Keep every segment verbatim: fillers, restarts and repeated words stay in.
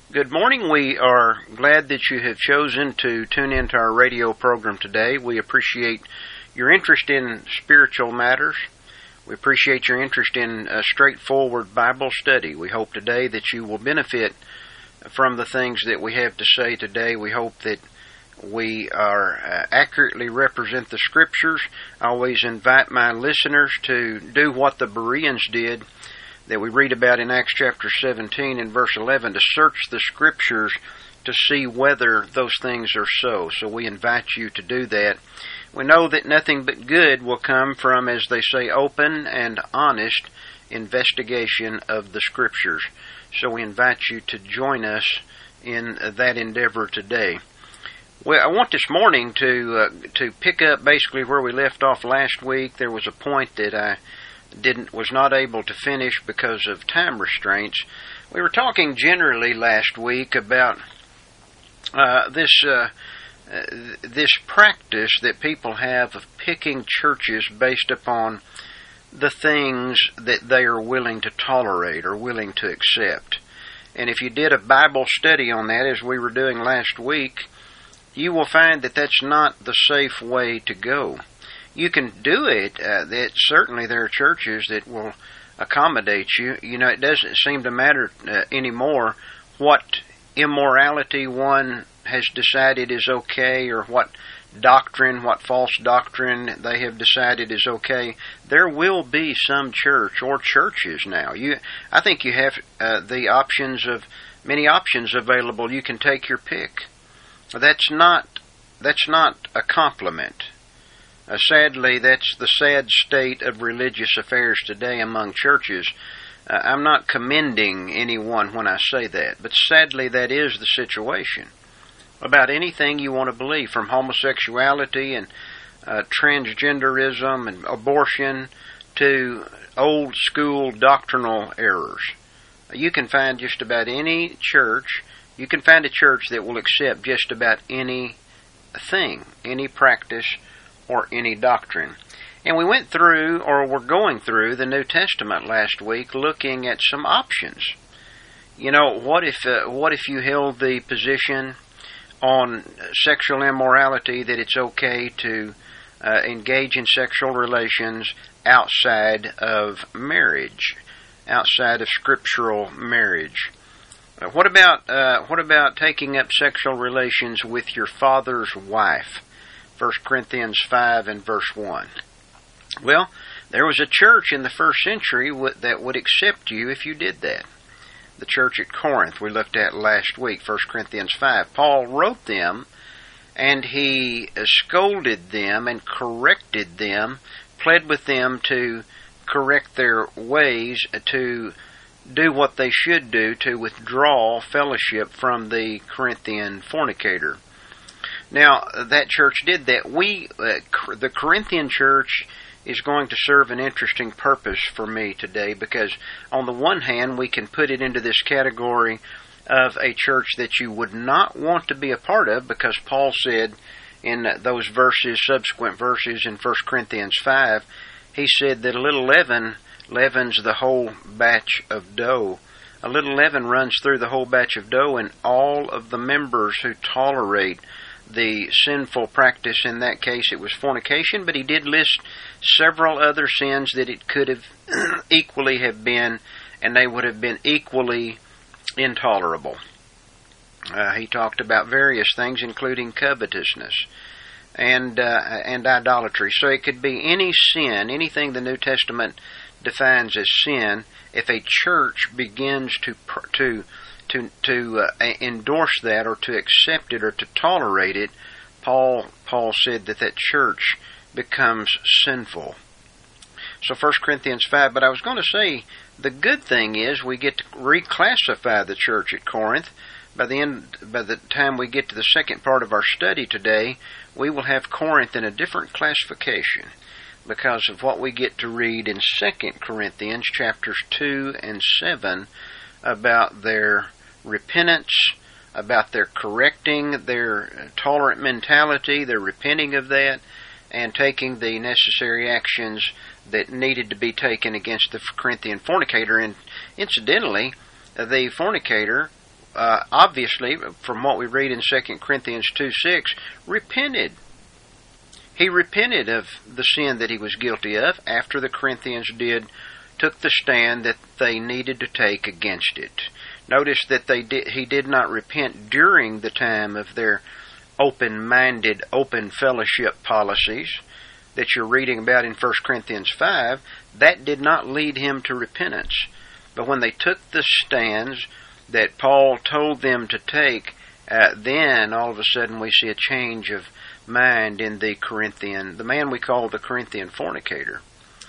Good morning. We are glad that you have chosen to tune into our radio program today. We appreciate your interest in spiritual matters. We appreciate your interest in a straightforward Bible study. We hope today that you will benefit from the things that we have to say today. We hope that we are uh, accurately represent the Scriptures. I always invite my listeners to do what the Bereans did that we read about in Acts chapter seventeen and verse eleven, to search the Scriptures to see whether those things are so. So we invite you to do that. We know that nothing but good will come from, as they say, open and honest investigation of the Scriptures. So we invite you to join us in that endeavor today. Well, I want this morning to uh, to pick up basically where we left off last week. There was a point that I didn't was not able to finish because of time restraints. We were talking generally last week about uh, this uh, uh, this practice that people have of picking churches based upon the things that they are willing to tolerate or willing to accept. And if you did a Bible study on that, as we were doing last week, you will find that that's not the safe way to go. You can do it. Uh, that certainly there are churches that will accommodate you. You know, it doesn't seem to matter uh, anymore what immorality one has decided is okay, or what doctrine, what false doctrine they have decided is okay. There will be some church or churches now. You, I think you have uh, the options of many options available. You can take your pick. That's not that's not a compliment. Uh, sadly, that's the sad state of religious affairs today among churches. Uh, I'm not commending anyone when I say that, but sadly that is the situation. About anything you want to believe, from homosexuality and uh, transgenderism and abortion to old school doctrinal errors. You can find just about any church, you can find a church that will accept just about any thing, any practice, or any doctrine. And we went through, or we're going through, the New Testament last week, looking at some options. You know, what if uh, what if you held the position on sexual immorality that it's okay to uh, engage in sexual relations outside of marriage, outside of scriptural marriage? Uh, what about uh, what about taking up sexual relations with your father's wife? First Corinthians five and verse one. Well, there was a church in the first century that would accept you if you did that. The church at Corinth we looked at last week, First Corinthians five. Paul wrote them, and he scolded them and corrected them, pled with them to correct their ways, to do what they should do, to withdraw fellowship from the Corinthian fornicator. Now, that church did that. We, uh, the Corinthian church, is going to serve an interesting purpose for me today, because on the one hand, we can put it into this category of a church that you would not want to be a part of, because Paul said in those verses, subsequent verses in First Corinthians five, he said that a little leaven leavens the whole batch of dough. A little leaven runs through the whole batch of dough, and all of the members who tolerate the sinful practice, in that case it was fornication, but he did list several other sins that it could have equally have been, and they would have been equally intolerable. Uh, he talked about various things, including covetousness and uh, and idolatry. So it could be any sin, anything the New Testament defines as sin. If a church begins to to to to uh, endorse that, or to accept it, or to tolerate it, Paul Paul said that that church becomes sinful. So First Corinthians five, but I was going to say, the good thing is we get to reclassify the church at Corinth. By the end, by the time we get to the second part of our study today, we will have Corinth in a different classification, because of what we get to read in Second Corinthians chapters two and seven about their repentance, about their correcting their tolerant mentality, their repenting of that, and taking the necessary actions that needed to be taken against the Corinthian fornicator. And incidentally, the fornicator uh, obviously, from what we read in Second Corinthians two six, repented. He repented of the sin that he was guilty of after the Corinthians did took the stand that they needed to take against it. Notice that they did, he did not repent during the time of their open-minded, open fellowship policies that you're reading about in First Corinthians five. That did not lead him to repentance. But when they took the stands that Paul told them to take, uh, then all of a sudden we see a change of mind in the Corinthian, the man we call the Corinthian fornicator.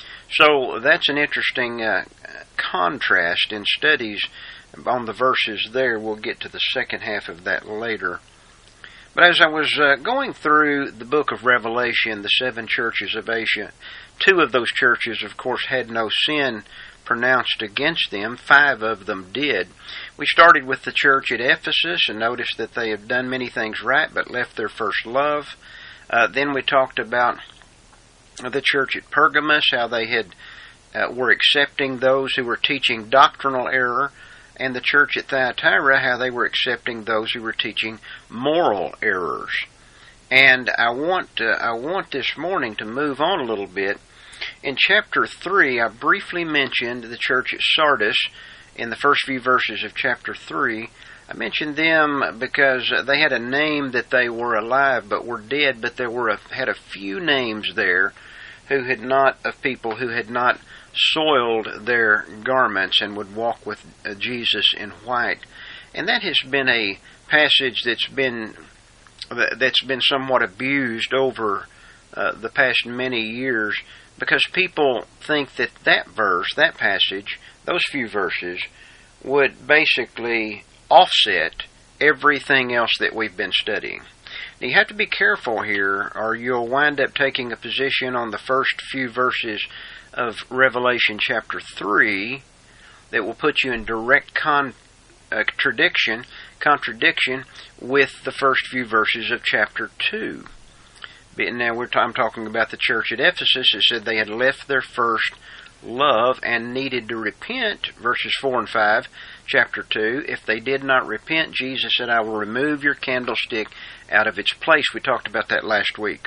So that's an interesting uh, contrast in studies on the verses there. We'll get to the second half of that later. But as I was uh, going through the book of Revelation, the seven churches of Asia, two of those churches, of course, had no sin pronounced against them. Five of them did. We started with the church at Ephesus and noticed that they have done many things right but left their first love. Uh, then we talked about the church at Pergamos, how they had uh, were accepting those who were teaching doctrinal error, and the church at Thyatira, how they were accepting those who were teaching moral errors. And I want uh, I want this morning to move on a little bit. In chapter three, I briefly mentioned the church at Sardis in the first few verses of chapter three. I mentioned them because they had a name that they were alive but were dead, but there were a, had a few names there who had not, of people who had not soiled their garments and would walk with uh, Jesus in white. And that has been a passage that's been that's been somewhat abused over uh, the past many years, because people think that that verse, that passage, those few verses, would basically offset everything else that we've been studying. Now, you have to be careful here, or you'll wind up taking a position on the first few verses of Revelation chapter three that will put you in direct con- uh, contradiction, contradiction with the first few verses of chapter two. Now, we're t- I'm talking about the church at Ephesus. It said they had left their first love and needed to repent, verses four and five, chapter two. If they did not repent, Jesus said, I will remove your candlestick out of its place. We talked about that last week.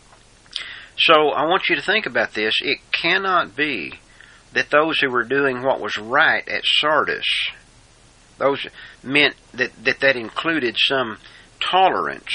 So I want you to think about this. It cannot be that those who were doing what was right at Sardis, those meant that that, that included some tolerance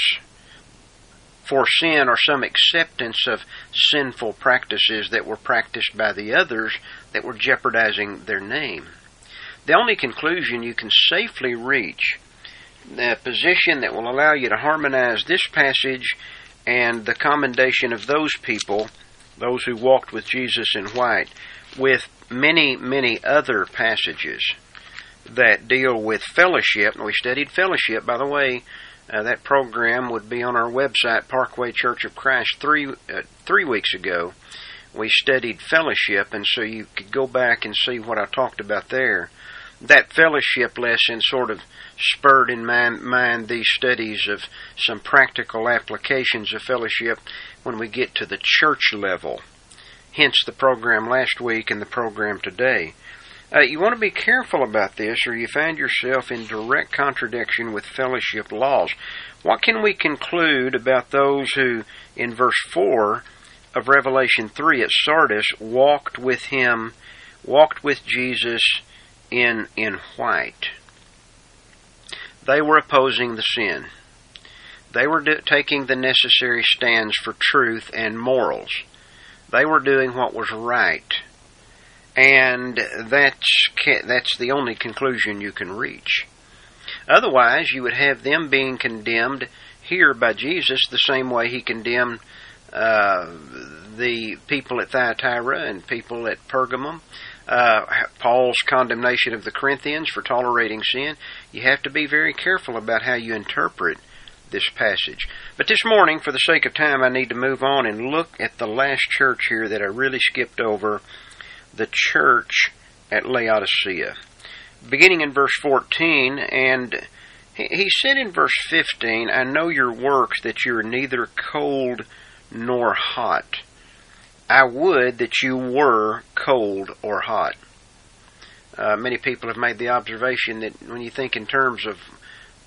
for sin or some acceptance of sinful practices that were practiced by the others that were jeopardizing their name. The only conclusion you can safely reach, the position that will allow you to harmonize this passage and the commendation of those people, those who walked with Jesus in white, with many, many other passages that deal with fellowship. And we studied fellowship, by the way. Uh, that program would be on our website, Parkway Church of Christ, three uh, three weeks ago. We studied fellowship, and so you could go back and see what I talked about there. That fellowship lesson sort of spurred in my mind these studies of some practical applications of fellowship when we get to the church level. Hence the program last week and the program today. Uh, you want to be careful about this, or you find yourself in direct contradiction with fellowship laws. What can we conclude about those who, in verse four of Revelation three at Sardis, walked with him, walked with Jesus in in white? They were opposing the sin. They were do- taking the necessary stands for truth and morals. They were doing what was right. And that's that's the only conclusion you can reach. Otherwise, you would have them being condemned here by Jesus the same way he condemned uh, the people at Thyatira and people at Pergamum. Uh, Paul's condemnation of the Corinthians for tolerating sin. You have to be very careful about how you interpret this passage. But this morning, for the sake of time, I need to move on and look at the last church here that I really skipped over, the church at Laodicea. Beginning in verse fourteen, and he said in verse fifteen, I know your works, that you are neither cold nor hot. I would that you were cold or hot. Uh, many people have made the observation that when you think in terms of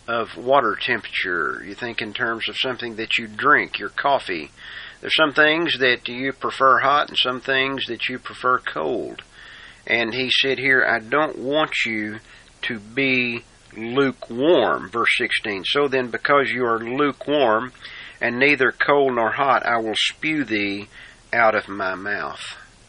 of water temperature. You think in terms of something that you drink, your coffee. There's some things that you prefer hot and some things that you prefer cold. And he said here, I don't want you to be lukewarm, verse sixteen. So then, because you are lukewarm, and neither cold nor hot, I will spew thee out of my mouth.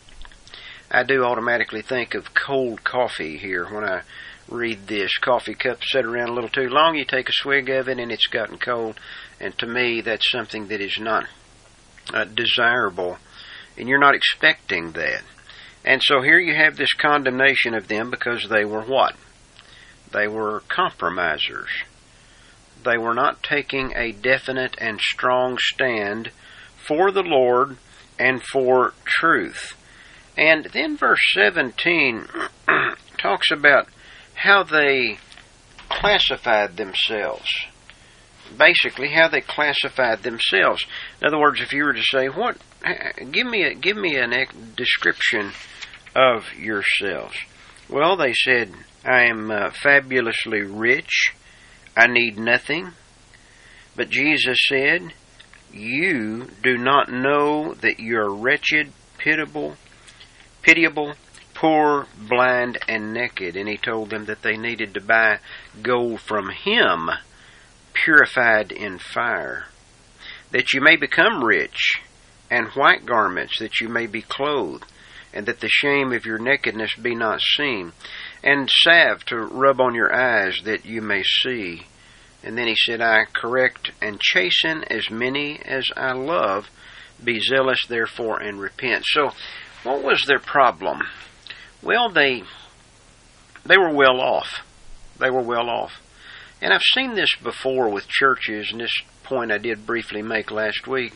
I do automatically think of cold coffee here when I read this. Coffee cup set around a little too long, you take a swig of it and it's gotten cold. And to me, that's something that is not uh, desirable, and you're not expecting that. And so here you have this condemnation of them because they were what? They were compromisers. They were not taking a definite and strong stand for the Lord and for truth. And then verse seventeen talks about how they classified themselves. Basically, how they classified themselves. In other words, if you were to say, "What? Give me a give me a description of yourselves." Well, they said, "I am uh, fabulously rich. I need nothing." But Jesus said, "You do not know that you are wretched, pitiable, pitiable, poor, blind, and naked." And he told them that they needed to buy gold from him, purified in fire, that you may become rich, and white garments, that you may be clothed, and that the shame of your nakedness be not seen, and salve to rub on your eyes, that you may see. And then he said, I correct and chasten as many as I love. Be zealous therefore and repent. So, what was their problem? Well, they they were well off. They were well off. And I've seen this before with churches, and this point I did briefly make last week.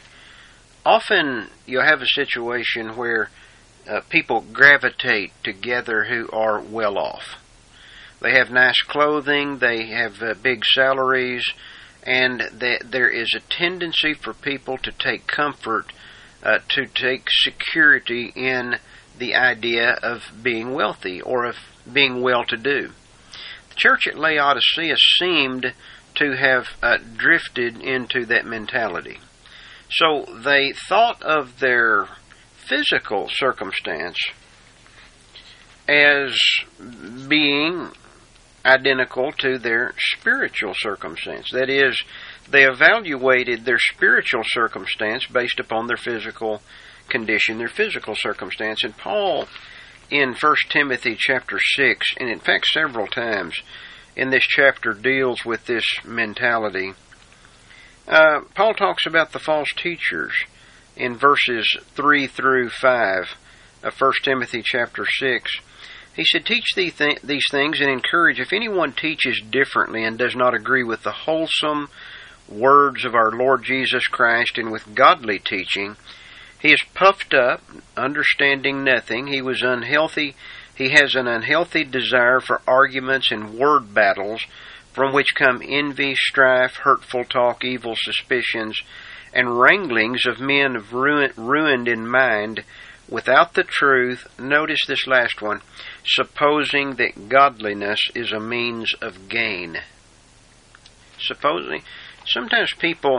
Often you'll have a situation where uh, people gravitate together who are well off. They have nice clothing, they have uh, big salaries, and they, there is a tendency for people to take comfort, uh, to take security in the idea of being wealthy or of being well-to-do. The church at Laodicea seemed to have uh, drifted into that mentality. So they thought of their physical circumstance as being identical to their spiritual circumstance. That is, they evaluated their spiritual circumstance based upon their physical condition, their physical circumstance. And Paul, in First Timothy chapter six, and in fact several times in this chapter, deals with this mentality. Uh, Paul talks about the false teachers in verses three through five of First Timothy chapter six. He said, Teach these things and encourage. If anyone teaches differently and does not agree with the wholesome words of our Lord Jesus Christ and with godly teaching, he is puffed up, understanding nothing. He was unhealthy. He has an unhealthy desire for arguments and word battles, from which come envy, strife, hurtful talk, evil suspicions, and wranglings of men of ruin, ruined in mind, without the truth. Notice this last one. Supposing that godliness is a means of gain. Supposing. Sometimes people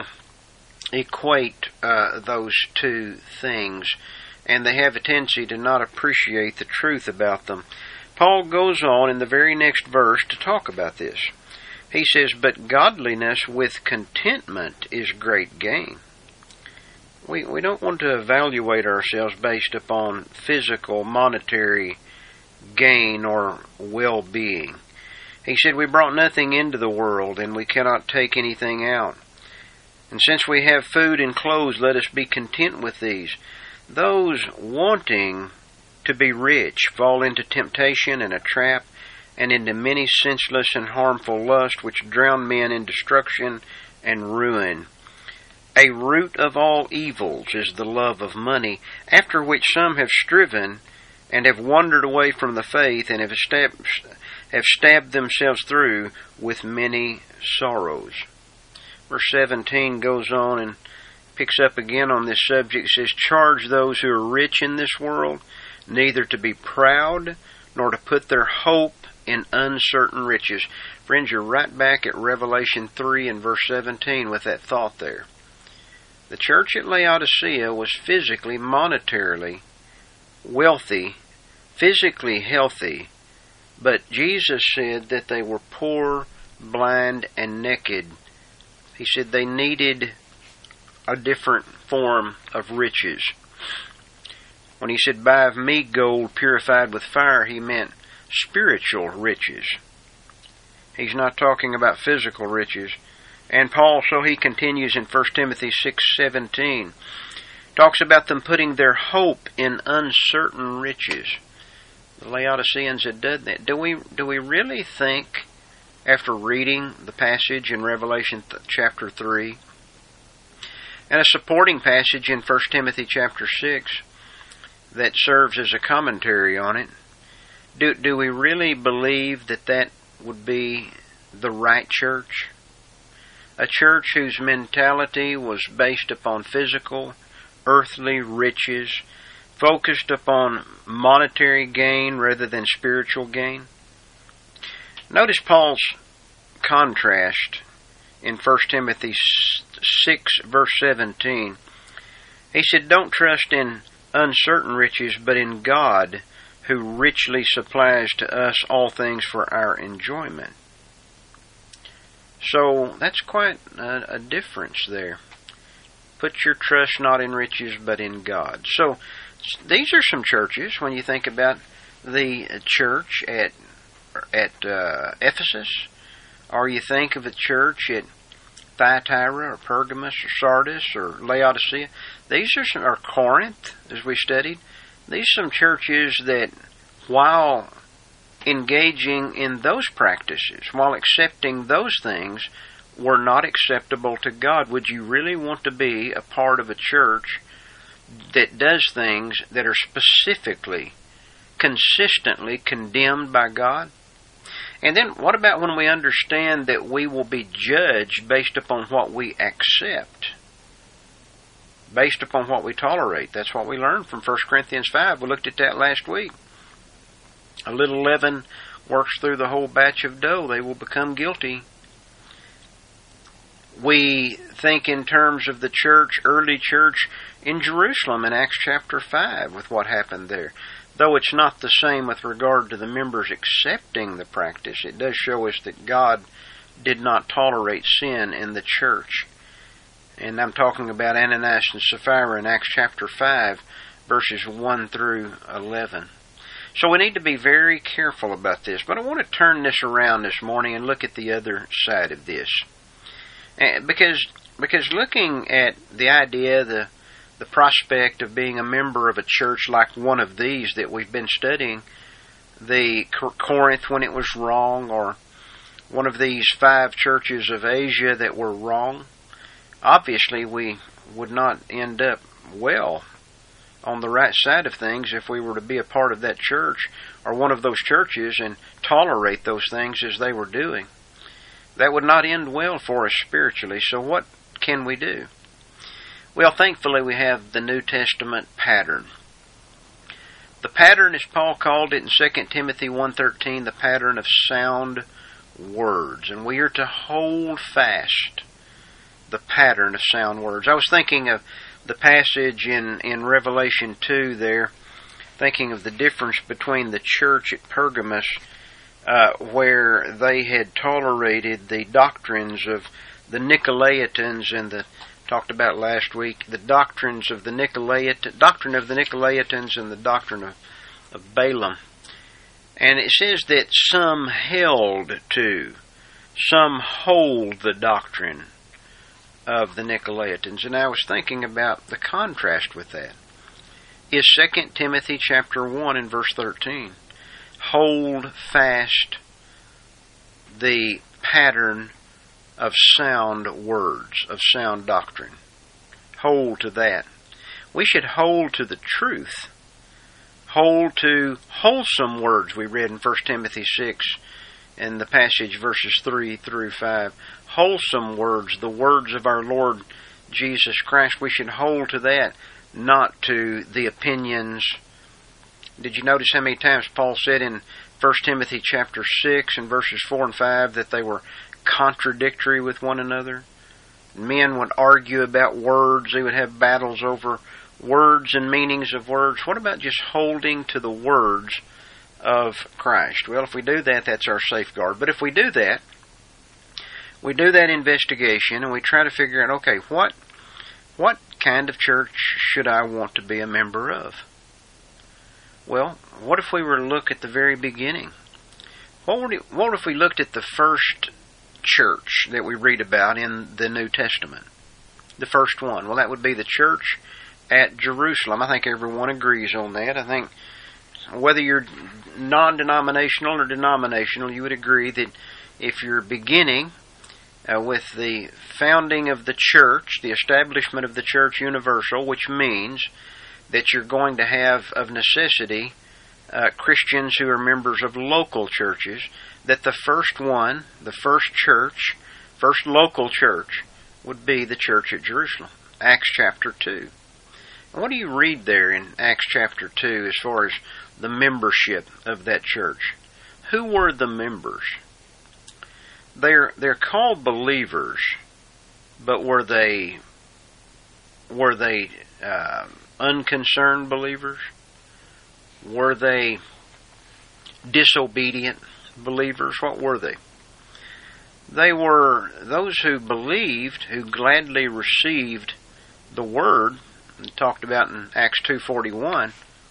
equate uh, those two things, and they have a tendency to not appreciate the truth about them. Paul goes on in the very next verse to talk about this. He says, But godliness with contentment is great gain. We, we don't want to evaluate ourselves based upon physical, monetary gain or well-being. He said, We brought nothing into the world, and we cannot take anything out. And since we have food and clothes, let us be content with these. Those wanting to be rich fall into temptation and a trap, and into many senseless and harmful lusts, which drown men in destruction and ruin. A root of all evils is the love of money, after which some have striven and have wandered away from the faith, and have stabbed, have stabbed themselves through with many sorrows. Verse seventeen goes on and picks up again on this subject. It says, Charge those who are rich in this world, neither to be proud, nor to put their hope in uncertain riches. Friends, you're right back at Revelation three and verse seventeen with that thought there. The church at Laodicea was physically, monetarily wealthy, physically healthy, but Jesus said that they were poor, blind, and naked. He said they needed a different form of riches. When he said, buy of me gold purified with fire, he meant spiritual riches. He's not talking about physical riches. And Paul, so he continues in First Timothy six seventeen, talks about them putting their hope in uncertain riches. The Laodiceans had done that. Do we, do we really think, after reading the passage in Revelation th- chapter three, and a supporting passage in First Timothy chapter six that serves as a commentary on it, do, do we really believe that that would be the right church? A church whose mentality was based upon physical, earthly riches, focused upon monetary gain rather than spiritual gain? Notice Paul's contrast in First Timothy six verse seventeen. He said, don't trust in uncertain riches, but in God, who richly supplies to us all things for our enjoyment. So that's quite a, a difference there. Put your trust not in riches, but in God. So these are some churches, when you think about the church at at uh, Ephesus, or you think of a church at Thyatira or Pergamos or Sardis or Laodicea. These are some, or Corinth, as we studied. These are some churches that, while engaging in those practices, while accepting those things, were not acceptable to God. Would you really want to be a part of a church that does things that are specifically, consistently condemned by God? And then what about when we understand that we will be judged based upon what we accept, based upon what we tolerate? That's what we learned from First Corinthians five. We looked at that last week. A little leaven works through the whole batch of dough. They will become guilty. We think in terms of the church, early church in Jerusalem in Acts chapter five with what happened there. Though it's not the same with regard to the members accepting the practice, it does show us that God did not tolerate sin in the church. And I'm talking about Ananias and Sapphira in Acts chapter five, verses one through eleven. So we need to be very careful about this. But I want to turn this around this morning and look at the other side of this. Because, because looking at the idea, the the prospect of being a member of a church like one of these that we've been studying, the Corinth when it was wrong, or one of these five churches of Asia that were wrong, obviously we would not end up well on the right side of things if we were to be a part of that church or one of those churches and tolerate those things as they were doing. That would not end well for us spiritually. So what can we do? Well, thankfully we have the New Testament pattern. The pattern, as Paul called it in Second Timothy one thirteen, the pattern of sound words. And we are to hold fast the pattern of sound words. I was thinking of the passage in, in Revelation two there, thinking of the difference between the church at Pergamos, uh, where they had tolerated the doctrines of the Nicolaitans and the talked about last week, the doctrines of the Nicolaitan, doctrine of the Nicolaitans and the doctrine of, of Balaam. And it says that some held to, some hold the doctrine of the Nicolaitans. And I was thinking about the contrast with that. Is Second Timothy chapter one and verse thirteen. Hold fast the pattern of sound words, of sound doctrine. Hold to that. We should hold to the truth. Hold to wholesome words we read in First Timothy six in the passage verses three through five. Wholesome words, the words of our Lord Jesus Christ. We should hold to that, not to the opinions. Did you notice how many times Paul said in First Timothy chapter six and verses four and five, that they were contradictory with one another. Men would argue about words. They would have battles over words and meanings of words. What about just holding to the words of Christ? Well, if we do that, that's our safeguard. But if we do that, we do that investigation and we try to figure out, okay, what what kind of church should I want to be a member of? Well, what if we were to look at the very beginning? What would it, what if we looked at the first church that we read about in the New Testament? The first one. Well, that would be the church at Jerusalem. I think everyone agrees on that. I think whether you're non-denominational or denominational, you would agree that if you're beginning uh, with the founding of the church, the establishment of the church universal, which means that you're going to have, of necessity, uh, Christians who are members of local churches, that the first one, the first church, first local church, would be the church at Jerusalem. Acts chapter two. And what do you read there in Acts chapter two as far as the membership of that church? Who were the members? They're they're called believers, but were they were they uh, unconcerned believers? Were they disobedient believers? What were they? They were those who believed, who gladly received the word, talked about in Acts two forty-one,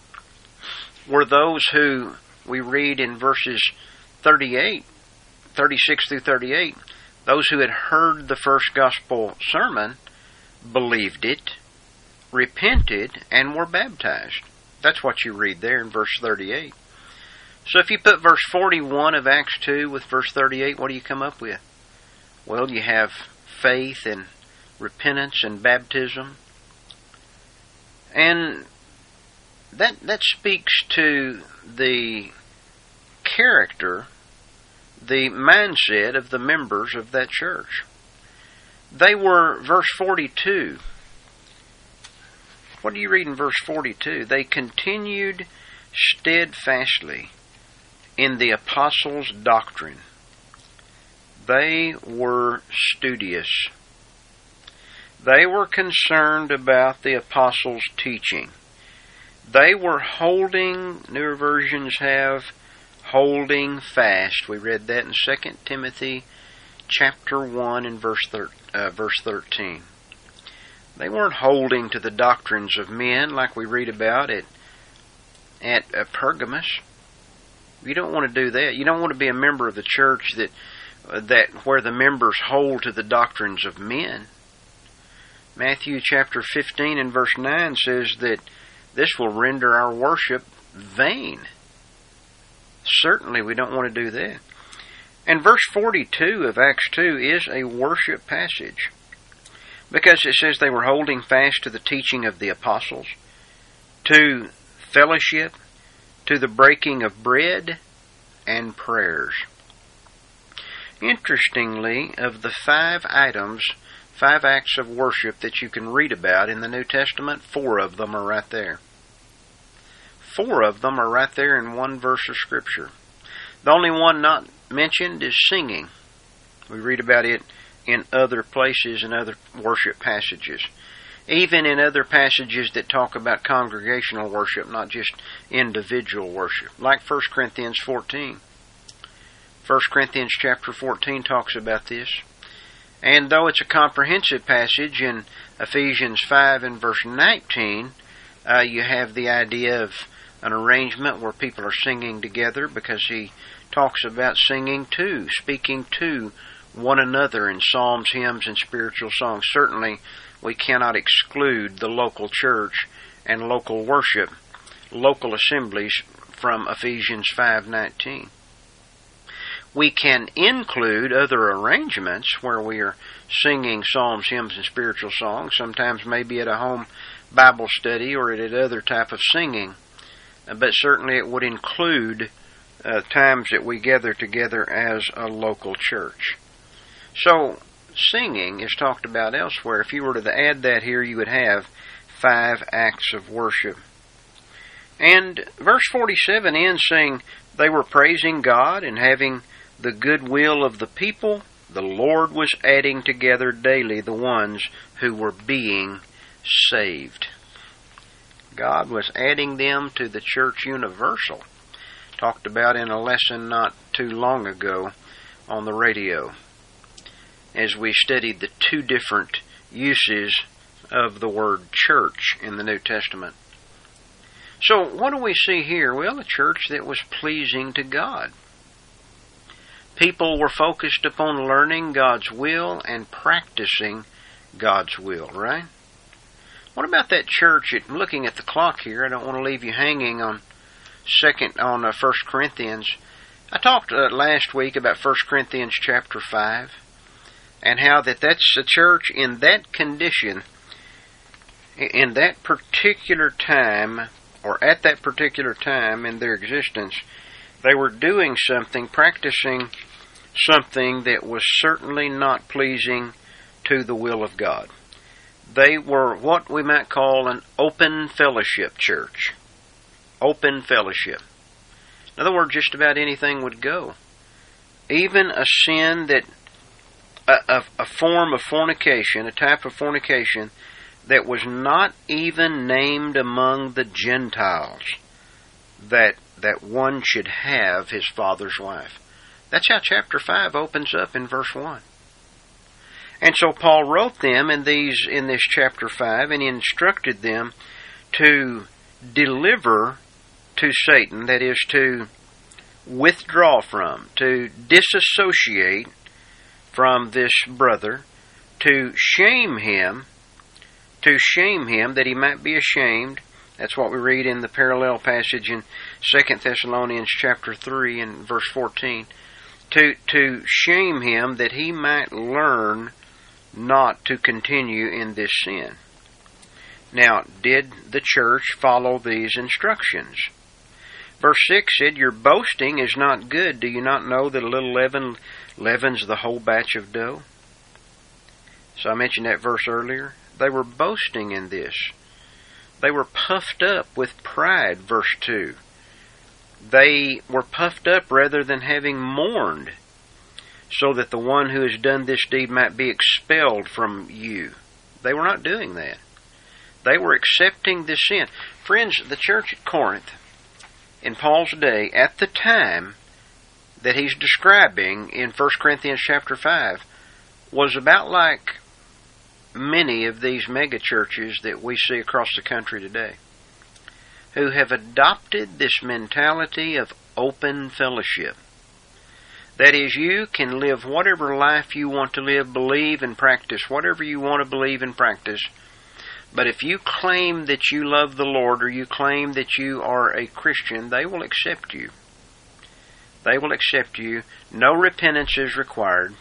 were those who we read in verses thirty-eight, thirty-six through thirty-eight, those who had heard the first gospel sermon, believed it, repented, and were baptized. That's what you read there in verse thirty-eight. So if you put verse forty-one of Acts two with verse thirty-eight, what do you come up with? Well, you have faith and repentance and baptism. And that that speaks to the character, the mindset of the members of that church. They were, verse forty-two. What do you read in verse forty-two? They continued steadfastly in the apostles' doctrine. They were studious. They were concerned about the apostles' teaching. They were holding, newer versions have, holding fast. We read that in Second Timothy chapter one and verse, thir- uh, verse thirteen. They weren't holding to the doctrines of men like we read about it at uh, Pergamos. You don't want to do that. You don't want to be a member of the church that uh, that where the members hold to the doctrines of men. Matthew chapter fifteen and verse nine says that this will render our worship vain. Certainly we don't want to do that. And verse forty-two of Acts two is a worship passage, because it says they were holding fast to the teaching of the apostles, to fellowship, to the breaking of bread, and prayers. Interestingly, of the five items, five acts of worship that you can read about in the New Testament, four of them are right there. Four of them are right there in one verse of Scripture. The only one not mentioned is singing. We read about it in other places and other worship passages. Even in other passages that talk about congregational worship, not just individual worship. Like First Corinthians fourteen. First Corinthians chapter fourteen talks about this. And though it's a comprehensive passage in Ephesians five and verse nineteen, uh, you have the idea of an arrangement where people are singing together, because he talks about singing to, speaking to one another in psalms, hymns, and spiritual songs. Certainly, we cannot exclude the local church and local worship, local assemblies from Ephesians five nineteen. We can include other arrangements where we are singing psalms, hymns, and spiritual songs, sometimes maybe at a home Bible study or at other type of singing. But certainly it would include uh, times that we gather together as a local church. So, singing is talked about elsewhere. If you were to add that here, you would have five acts of worship. And verse forty-seven ends saying, they were praising God and having the goodwill of the people, the Lord was adding together daily the ones who were being saved. God was adding them to the church universal, talked about in a lesson not too long ago on the radio, as we studied the two different uses of the word church in the New Testament. So what do we see here? Well, a church that was pleasing to God. People were focused upon learning God's will and practicing God's will, right? What about that church? I'm looking at the clock here. I don't want to leave you hanging on second on uh, First Corinthians. I talked uh, last week about First Corinthians chapter five and how that that's a church in that condition, in that particular time, or at that particular time in their existence, they were doing something, practicing something that was certainly not pleasing to the will of God. They were what we might call an open fellowship church. Open fellowship. In other words, just about anything would go. Even a sin that, a, a, a form of fornication, a type of fornication that was not even named among the Gentiles, that that one should have his father's wife. That's how chapter five opens up in verse one. And so Paul wrote them in these in this chapter five, and he instructed them to deliver to Satan, that is, to withdraw from, to disassociate from this brother, to shame him, to shame him that he might be ashamed. That's what we read in the parallel passage in Second Thessalonians chapter three and verse fourteen. To, to shame him that he might learn not to continue in this sin. Now, did the church follow these instructions? Verse six said, "Your boasting is not good. Do you not know that a little leaven leavens the whole batch of dough?" So I mentioned that verse earlier. They were boasting in this. They were puffed up with pride, verse two. They were puffed up rather than having mourned, so that the one who has done this deed might be expelled from you. They were not doing that. They were accepting this sin. Friends, the church at Corinth, in Paul's day, at the time that he's describing in First Corinthians chapter five, was about like many of these mega churches that we see across the country today, who have adopted this mentality of open fellowship. That is, you can live whatever life you want to live, believe and practice whatever you want to believe and practice, but if you claim that you love the Lord or you claim that you are a Christian, they will accept you. They will accept you. No repentance is required.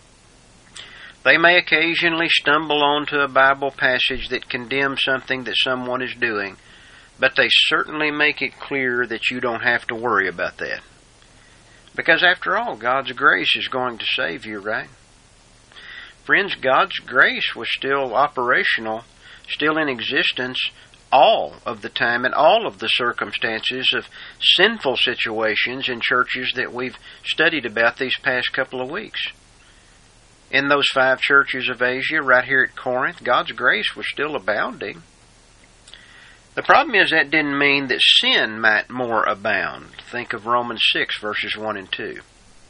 They may occasionally stumble onto a Bible passage that condemns something that someone is doing, but they certainly make it clear that you don't have to worry about that. Because after all, God's grace is going to save you, right? Friends, God's grace was still operational, still in existence all of the time and all of the circumstances of sinful situations in churches that we've studied about these past couple of weeks. In those five churches of Asia, right here at Corinth, God's grace was still abounding. The problem is that didn't mean that sin might more abound. Think of Romans six, verses one and two.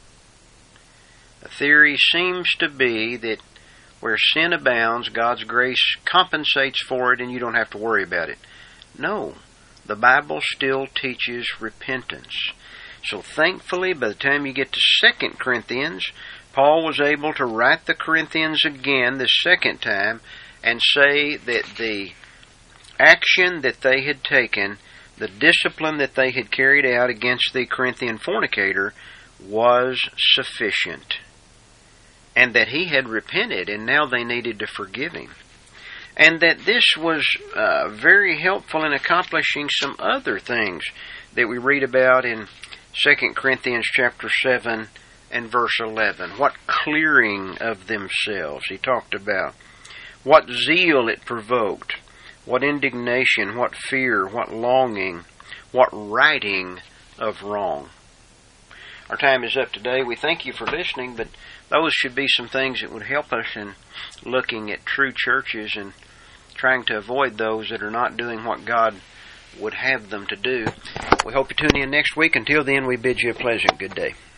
The theory seems to be that where sin abounds, God's grace compensates for it and you don't have to worry about it. No, the Bible still teaches repentance. So thankfully, by the time you get to Second Corinthians, Paul was able to write the Corinthians again the second time and say that the action that they had taken, the discipline that they had carried out against the Corinthian fornicator, was sufficient, and that he had repented and now they needed to forgive him, and that this was uh, very helpful in accomplishing some other things that we read about in Second Corinthians chapter seven and verse eleven. What clearing of themselves he talked about, what zeal it provoked, what indignation, what fear, what longing, what righting of wrong. Our time is up today. We thank you for listening, but those should be some things that would help us in looking at true churches and trying to avoid those that are not doing what God would have them to do. We hope you tune in next week. Until then, we bid you a pleasant good day.